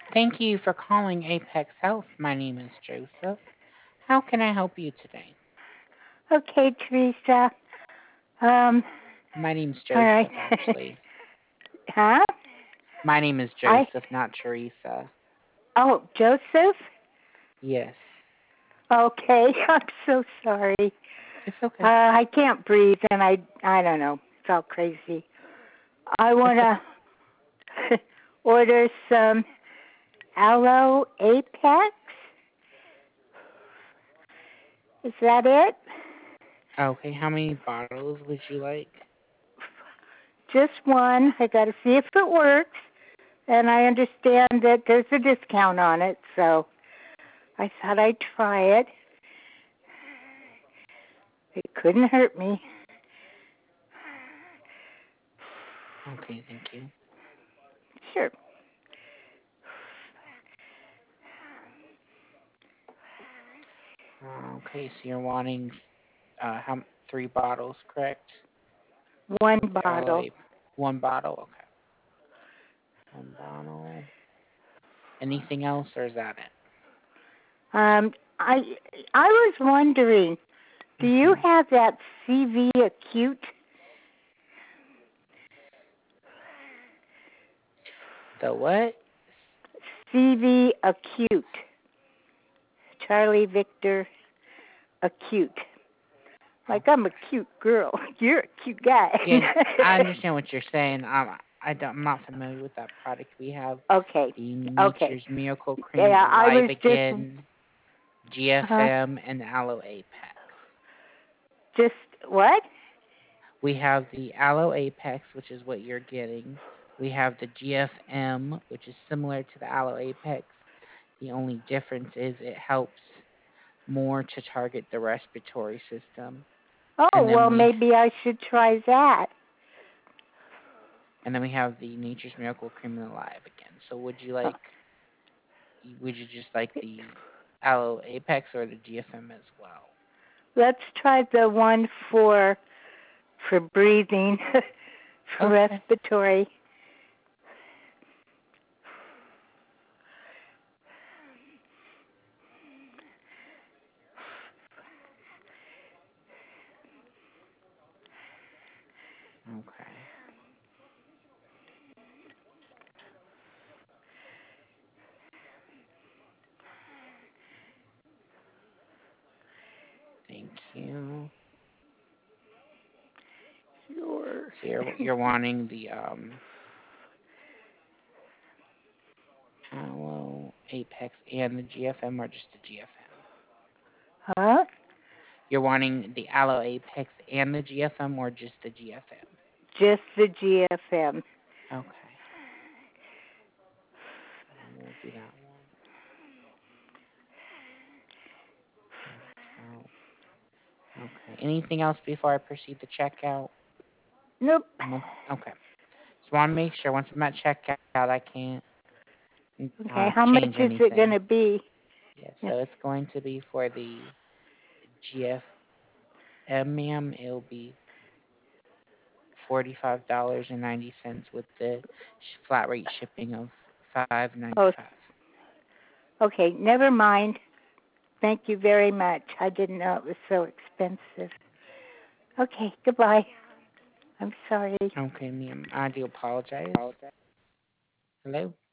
Thank you for calling Apex Health. My name is Joseph. How can I help you today? Okay, Teresa. Um, My name's all right. Joseph, actually. Huh? My name is I Joseph, not Teresa. Oh, Joseph? Yes, Okay, I'm so sorry. it's okay. I can't breathe and I don't know. It's all crazy. I want It's okay. to order some Aloe Apex. Is that it? Okay, how many bottles would you like? Just one. I got to see if it works. And I understand that there's a discount on it, so I thought I'd try it. It couldn't hurt me. Okay, thank you. Sure. Okay, so you're wanting how 3 bottles, correct? One Of the bottle. aloe. 1 bottle. Okay, 1 bottle. Anything else, or is that it? Um, I I was wondering, do you hmm have that CV acute? The what? CV acute. Charlie Victor acute. Like I'm a Okay. cute girl. You're a cute guy. Yeah, I understand what you're saying. I'm not familiar with that product. We have Okay. the Okay. Nature's Miracle Cream Yeah, I Alive was Again, uh, GFM, and Aloe Apex. just what? We have the Aloe Apex, which is what you're getting. We have the GFM, which is similar to the Aloe Apex. The only difference is it helps more to target the respiratory system. Oh, And then well we maybe I should try that. and then we have the Nature's Miracle Cream and Alive Again. So Oh, would you just like the Aloe Apex or the GFM as well? let's try the one for breathing, for Okay. respiratory. Okay. Thank you. Sure. So you're wanting the Aloe Apex and the GFM or just the GFM? Huh? You're wanting the Aloe Apex and the GFM or just the GFM? Just the GFM. Okay. So we'll do that one. Checkout. Okay. Anything else before I proceed to checkout? Nope. Okay. Just want to make sure once I'm at checkout, I can't Okay, how much change is it going anything. to be? Yeah. Yeah. So it's going to be for the GFM, ma'am. It'll be $45.90 with the flat rate shipping of Oh, $5.95. okay, never mind. Thank you very much. I didn't know it was so expensive. Okay, goodbye. I'm sorry. Okay, ma'am. I do apologize. Hello.